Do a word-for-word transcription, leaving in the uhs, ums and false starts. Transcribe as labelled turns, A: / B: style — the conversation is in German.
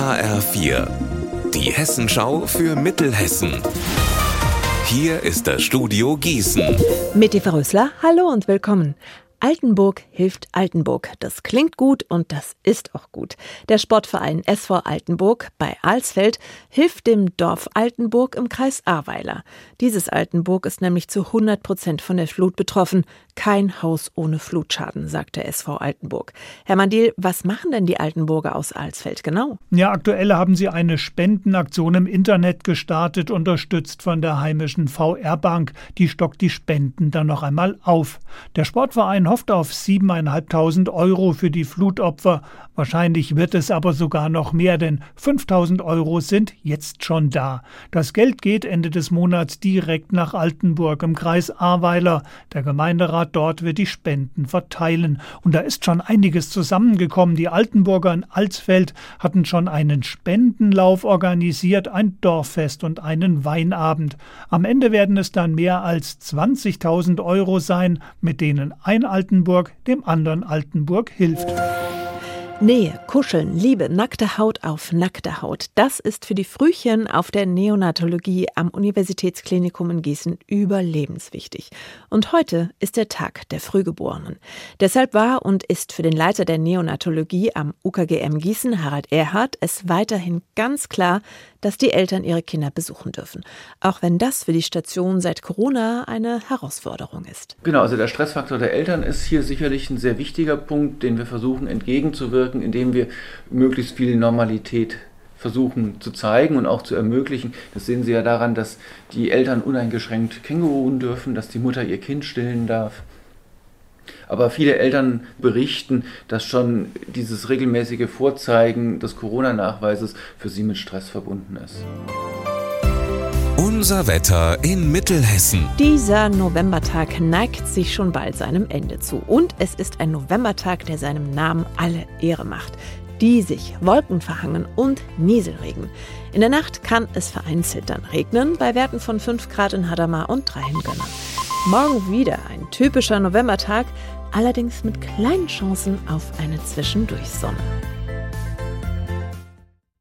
A: H R vier, die Hessenschau für Mittelhessen. Hier ist das Studio Gießen.
B: Mit Eva Rösler, hallo und willkommen. Altenburg hilft Altenburg. Das klingt gut und das ist auch gut. Der Sportverein S V Altenburg bei Alsfeld hilft dem Dorf Altenburg im Kreis Ahrweiler. Dieses Altenburg ist nämlich zu hundert Prozent von der Flut betroffen. Kein Haus ohne Flutschaden, sagt der S V Altenburg. Herr Mandil, was machen denn die Altenburger aus Alsfeld genau?
C: Ja, aktuell haben sie eine Spendenaktion im Internet gestartet, unterstützt von der heimischen V R-Bank. Die stockt die Spenden dann noch einmal auf. Der Sportverein hofft auf siebentausendfünfhundert Euro für die Flutopfer. Wahrscheinlich wird es aber sogar noch mehr, denn fünftausend Euro sind jetzt schon da. Das Geld geht Ende des Monats direkt nach Altenburg im Kreis Ahrweiler. Der Gemeinderat dort wird die Spenden verteilen. Und da ist schon einiges zusammengekommen. Die Altenburger in Alsfeld hatten schon einen Spendenlauf organisiert, ein Dorffest und einen Weinabend. Am Ende werden es dann mehr als zwanzigtausend Euro sein, mit denen ein Altenburg dem anderen Altenburg hilft.
B: Nähe, Kuscheln, Liebe, nackte Haut auf nackte Haut. Das ist für die Frühchen auf der Neonatologie am Universitätsklinikum in Gießen überlebenswichtig. Und heute ist der Tag der Frühgeborenen. Deshalb war und ist für den Leiter der Neonatologie am U K G M Gießen, Harald Erhardt, es weiterhin ganz klar, dass die Eltern ihre Kinder besuchen dürfen. Auch wenn das für die Station seit Corona eine Herausforderung ist.
D: Genau, also der Stressfaktor der Eltern ist hier sicherlich ein sehr wichtiger Punkt, den wir versuchen entgegenzuwirken, indem wir möglichst viel Normalität versuchen zu zeigen und auch zu ermöglichen. Das sehen Sie ja daran, dass die Eltern uneingeschränkt Känguruen dürfen, dass die Mutter ihr Kind stillen darf. Aber viele Eltern berichten, dass schon dieses regelmäßige Vorzeigen des Corona-Nachweises für sie mit Stress verbunden ist.
A: Unser Wetter in Mittelhessen.
B: Dieser Novembertag neigt sich schon bald seinem Ende zu. Und es ist ein Novembertag, der seinem Namen alle Ehre macht. Diesig, wolkenverhangen und Nieselregen. In der Nacht kann es vereinzelt dann regnen, bei Werten von fünf Grad in Hadamar und drei in Gönnern. Morgen wieder ein typischer Novembertag, allerdings mit kleinen Chancen auf eine Zwischendurchsonne.